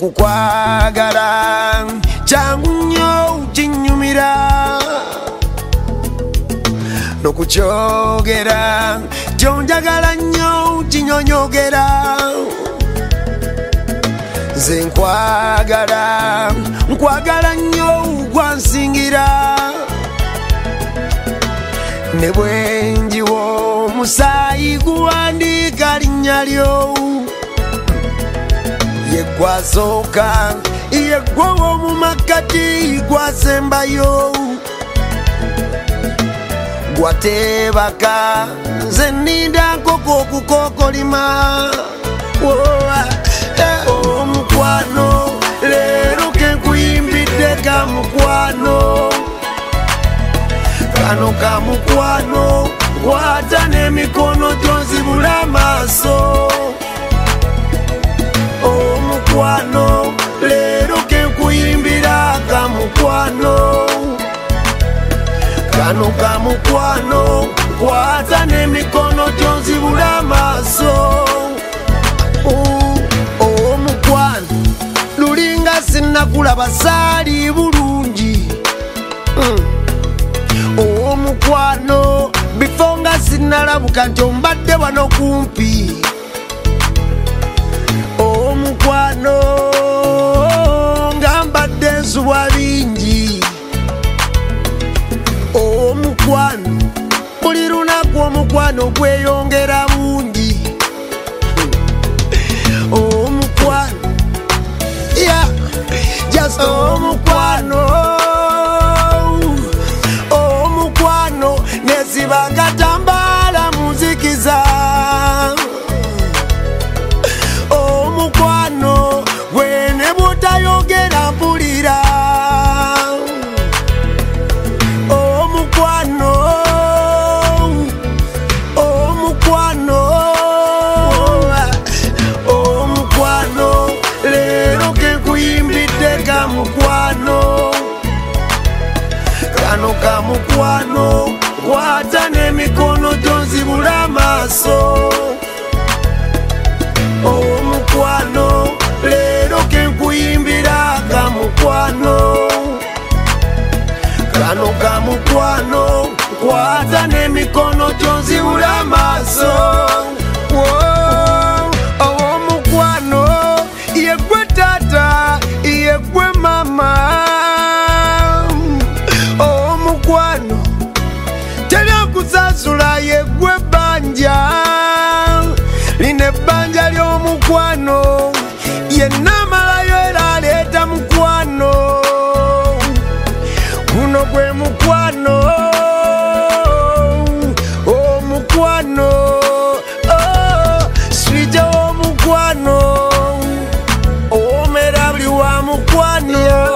okukwagala kyangu nnyo kinyumira nokukyogera kyonjagala nnyo kinyonyogera nze nkwagala nnyo gwansingira ne bwenjiwo omusaayi guwandiika linnya lyo yegwasooka yegwowo mu makkati gwasembayo gwateebaka nze nninda nkoko okukokolima omukwano leero kenkuyimbidde kamukwano kano kamukwano kwata n'emikono tonzibula amaaso omukwano leero kenkuyimbira kamukwano kano kamukwano kwata n'emikono tonzibula amaaso omukwano lulinga sinnakulaba saali bulungi omukwano bifo nga sinnalabuka nti ombadde wano kumpi omukwano nga mbadde nsuwa bingi omukwano buli lunaku omukwano gweyongera bungi omukwano just omukwano nezibanga tambala muzikiza omukwano gwene butayogera mpulira omukwano leero kenkuyimbidde kamukwano kano kamukwano kwata n'emikono tonzibula amaaso omukwano leero kenkuyimbira kamukwano kano kamukwano kwata n'emikono tonzibula amaaso omukwano yegwe tata yegwe mama omukwano teryakusasula yegwe bbanja lino ebbanja ly'omukwano yenna amalayo era aleeta mukwano guno gwe mukwano omukwano swija w'omukwano omera buli wa mukwano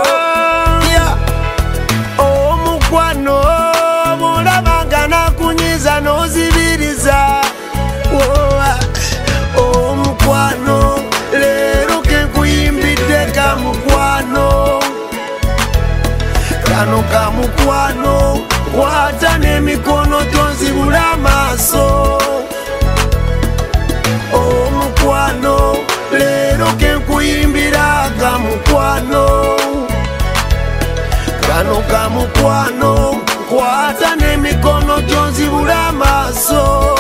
omukwano mulabanga nakunyiza nozibiriza omukwano leero kenkuyimbidde kamukwano kano kamukwano kwata n'emikono tonzibula amaaso omukwano leero kenkuyimbira kamukwano kano kamukwano kwata n'emikono tonzibula amaaso